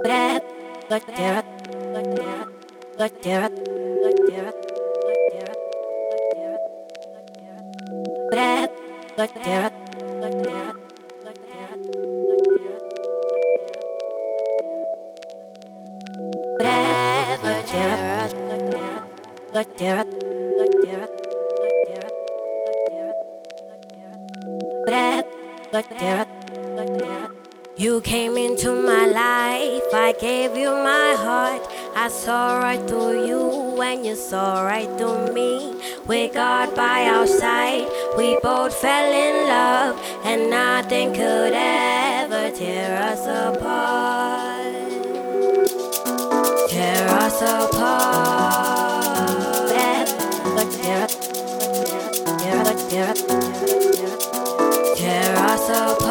You came into my life, I gave you my heart. I saw right through you and you saw right through me. With God by our side, we both fell in love, and nothing could ever tear us apart. Tear us apart. Tear us apart.